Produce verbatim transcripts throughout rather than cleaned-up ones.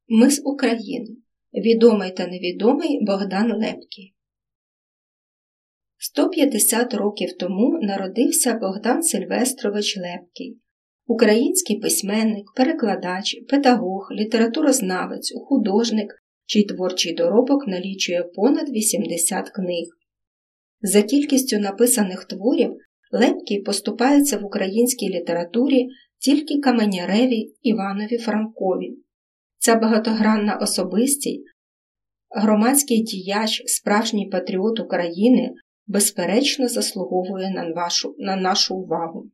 Ми з України. Відомий та невідомий Богдан Лепкий. сто п'ятдесят років тому народився Богдан Сильвестрович Лепкий, український письменник, перекладач, педагог, літературознавець, художник, чий творчий доробок налічує понад вісімдесят книг. За кількістю написаних творів Лепкий поступається в українській літературі тільки Каменяреві Іванові Франкові. Ця багатогранна особистість, громадський діяч, справжній патріот України, безперечно заслуговує на, вашу, на нашу увагу.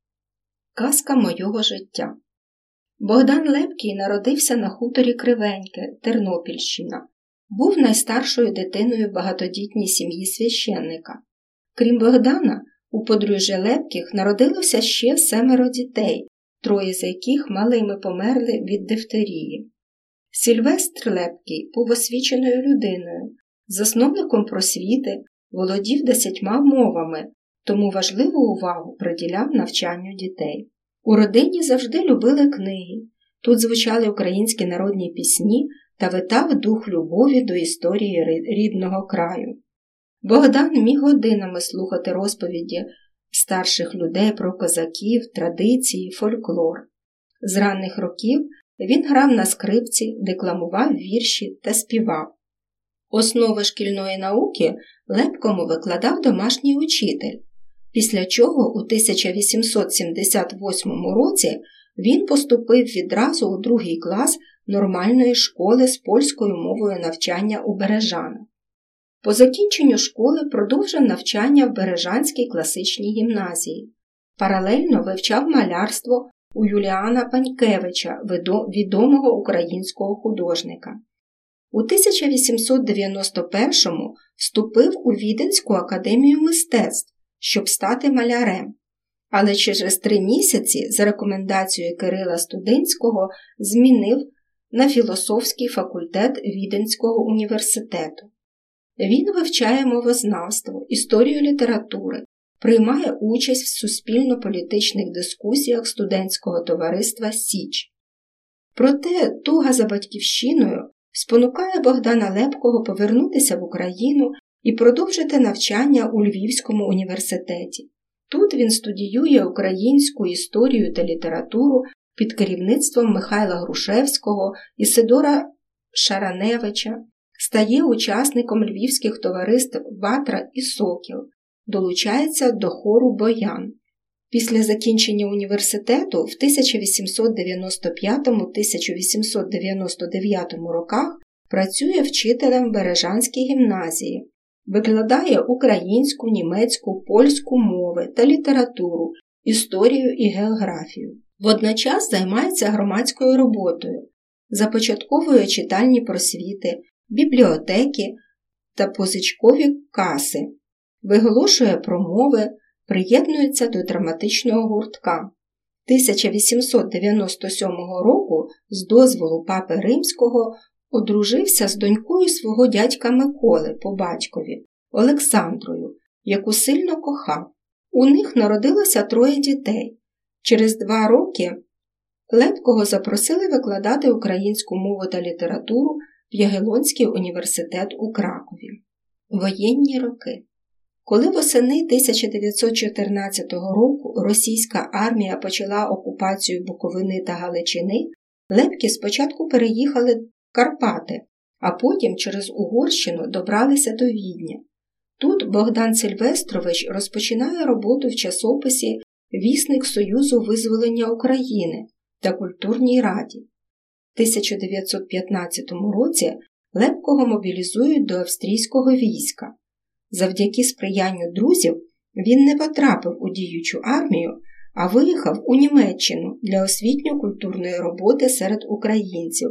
Казка мого життя. Богдан Лепкий народився на хуторі Кривеньке, Тернопільщина. Був найстаршою дитиною в багатодітній сім'ї священника. Крім Богдана, у подружжя Лепких народилося ще семеро дітей, троє з яких малими померли від дифтерії. Сильвестр Лепкий був освіченою людиною, засновником просвіти, володів десятьма мовами, тому важливу увагу приділяв навчанню дітей. У родині завжди любили книги. Тут звучали українські народні пісні та витав дух любові до історії рідного краю. Богдан міг годинами слухати розповіді старших людей про козаків, традиції, фольклор. З ранних років він грав на скрипці, декламував вірші та співав. Основи шкільної науки Лепкому викладав домашній учитель, після чого у тисяча вісімсот сімдесят восьмому році він поступив відразу у другий клас нормальної школи з польською мовою навчання у Бережанах. По закінченню школи продовжив навчання в Бережанській класичній гімназії. Паралельно вивчав малярство у Юліана Панькевича, відомого українського художника. У тисяча вісімсот дев'яносто першому вступив у Віденську академію мистецтв, щоб стати малярем. Але через три місяці за рекомендацією Кирила Студенського змінив на філософський факультет Віденського університету. Він вивчає мовознавство, історію літератури, приймає участь в суспільно-політичних дискусіях студентського товариства «Січ». Проте туга за батьківщиною спонукає Богдана Лепкого повернутися в Україну і продовжити навчання у Львівському університеті. Тут він студіює українську історію та літературу під керівництвом Михайла Грушевського і Сидора Шараневича, стає учасником львівських товариств «Ватра» і «Сокіл», долучається до хору «Боян». Після закінчення університету в тисяча вісімсот дев'яносто п'ятому - тисяча вісімсот дев'яносто дев'ятому роках працює вчителем в Бережанській гімназії, викладає українську, німецьку, польську мови та літературу, історію і географію. Водночас займається громадською роботою, започатковує читальні просвіти, бібліотеки та позичкові каси, виголошує промови, приєднується до драматичного гуртка. тисяча вісімсот дев'яносто сьомого року з дозволу Папи Римського одружився з донькою свого дядька Миколи по батькові, Олександрою, яку сильно кохав. У них народилося троє дітей. Через два роки Лепкого запросили викладати українську мову та літературу в Ягелонський університет у Кракові. Воєнні роки. Коли восени тисяча дев'ятсот чотирнадцятого року російська армія почала окупацію Буковини та Галичини, Лепкі спочатку переїхали в Карпати, а потім через Угорщину добралися до Відня. Тут Богдан Сильвестрович розпочинає роботу в часописі «Вісник Союзу визволення України» та Культурній раді. В тисяча дев'ятсот п'ятнадцятому році Лепкого мобілізують до австрійського війська. Завдяки сприянню друзів він не потрапив у діючу армію, а виїхав у Німеччину для освітньо-культурної роботи серед українців,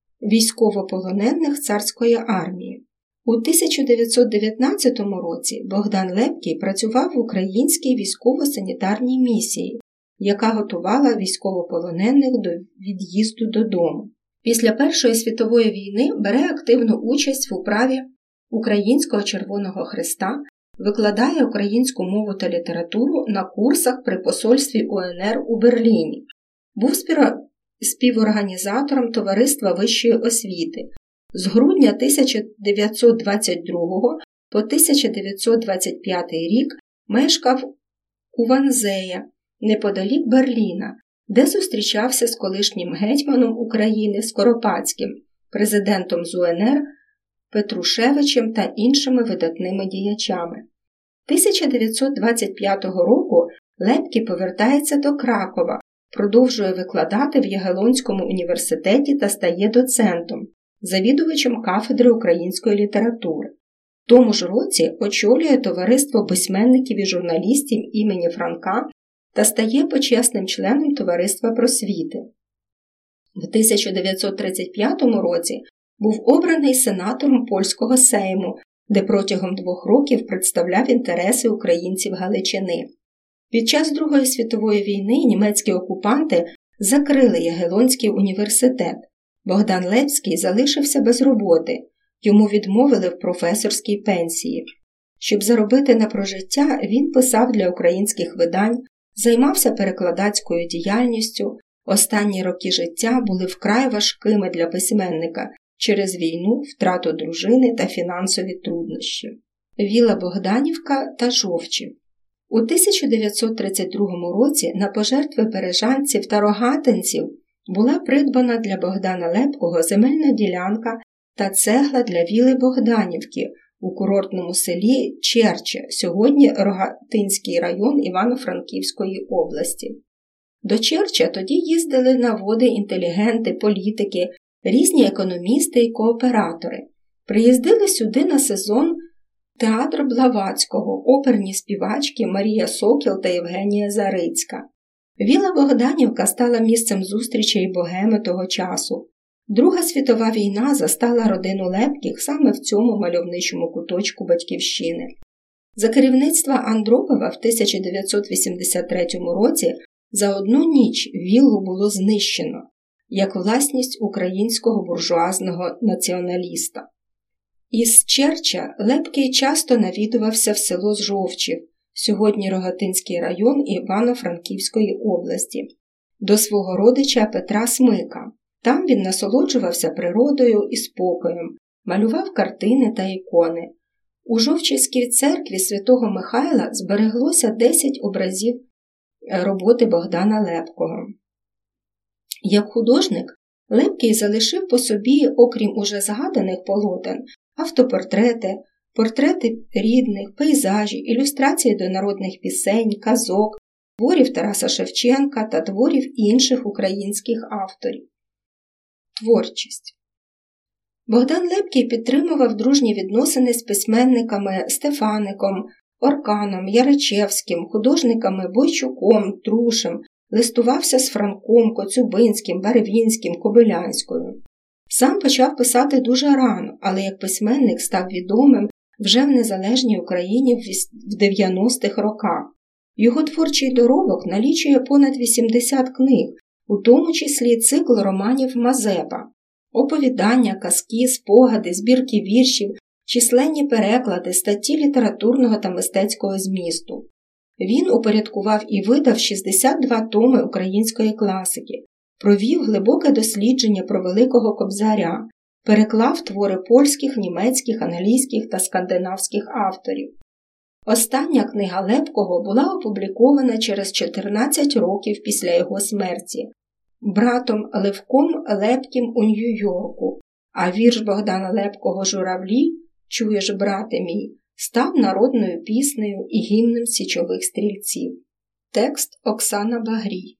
військовополонених царської армії. У тисяча дев'ятсот дев'ятнадцятому році Богдан Лепкий працював в українській військово-санітарній місії, яка готувала військовополонених до від'їзду додому. Після Першої світової війни бере активну участь в управі Українського Червоного Хреста, викладає українську мову та літературу на курсах при посольстві УНР у Берліні. Був співорганізатором Товариства вищої освіти. З грудня тисяча дев'ятсот двадцять другого по тисяча дев'ятсот двадцять п'ятий рік мешкав у Ванзея, неподалік Берліна, де зустрічався з колишнім гетьманом України Скоропадським, президентом зе у ен ер Петрушевичем та іншими видатними діячами. тисяча дев'ятсот двадцять п'ятого року Лепкий повертається до Кракова, продовжує викладати в Ягелонському університеті та стає доцентом, завідувачем кафедри української літератури. В тому ж році очолює Товариство письменників і журналістів імені Франка та стає почесним членом Товариства просвіти. В тисяча дев'ятсот тридцять п'ятому році був обраний сенатором Польського Сейму, де протягом двох років представляв інтереси українців Галичини. Під час Другої світової війни німецькі окупанти закрили Ягелонський університет. Богдан Лепський залишився без роботи, йому відмовили в професорській пенсії. Щоб заробити на прожиття, він писав для українських видань, займався перекладацькою діяльністю. Останні роки життя були вкрай важкими для письменника через війну, втрату дружини та фінансові труднощі. Віла Богданівка та Жовчів. У тисяча дев'ятсот тридцять другому році на пожертви бережанців та рогатинців була придбана для Богдана Лепкого земельна ділянка та цегла для віли Богданівки у курортному селі Черче, сьогодні Рогатинський район Івано-Франківської області. До Черча тоді їздили на води інтелігенти, політики, різні економісти і кооператори. Приїздили сюди на сезон театр Блаватського, оперні співачки Марія Сокіл та Євгенія Зарицька. Віла Богданівка стала місцем зустрічей богеми того часу. Друга світова війна застала родину Лепких саме в цьому мальовничому куточку батьківщини. За керівництва Андропова в тисяча дев'ятсот вісімдесят третьому році за одну ніч віллу було знищено, як власність українського буржуазного націоналіста. Із Черча Лепкий часто навідувався в село Жовчів, сьогодні Рогатинський район Івано-Франківської області, до свого родича Петра Смика. Там він насолоджувався природою і спокоєм, малював картини та ікони. У Жовчівській церкві святого Михайла збереглося десять образів роботи Богдана Лепкого. Як художник, Лепкий залишив по собі, окрім уже згаданих полотен, автопортрети, портрети рідних, пейзажі, ілюстрації до народних пісень, казок, творів Тараса Шевченка та творів інших українських авторів. Творчість. Богдан Лепкий підтримував дружні відносини з письменниками Стефаником, Орканом, Яричевським, художниками Бойчуком, Трушем, листувався з Франком, Коцюбинським, Барвінським, Кобилянською. Сам почав писати дуже рано, але як письменник став відомим вже в незалежній Україні в дев'яностих роках. Його творчий доробок налічує понад вісімдесят книг, у тому числі цикл романів Мазепа, оповідання, казки, спогади, збірки віршів, численні переклади, статті літературного та мистецького змісту. Він упорядкував і видав шістдесят два томи української класики, провів глибоке дослідження про Великого Кобзаря, переклав твори польських, німецьких, англійських та скандинавських авторів. Остання книга Лепкого була опублікована через чотирнадцять років після його смерті братом Левком Лепким у Нью-Йорку, а вірш Богдана Лепкого «Журавлі» «Чуєш, брате мій» став народною піснею і гімном січових стрільців. Текст Оксана Багрій.